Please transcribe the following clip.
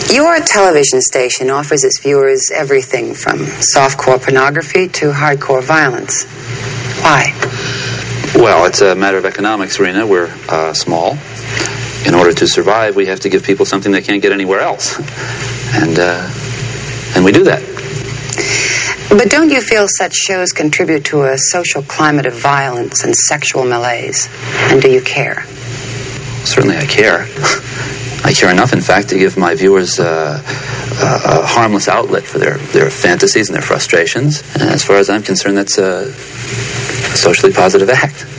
Your television station offers its viewers everything from softcore pornography to hardcore violence. Why? Well, it's a matter of economics, Rena. We're small. In order to survive, we have to give people something they can't get anywhere else. And we do that. But don't you feel such shows contribute to a social climate of violence and sexual malaise? And do you care? Certainly I care. I care enough, in fact, to give my viewers a harmless outlet for their fantasies and their frustrations. And as far as I'm concerned, that's a socially positive act.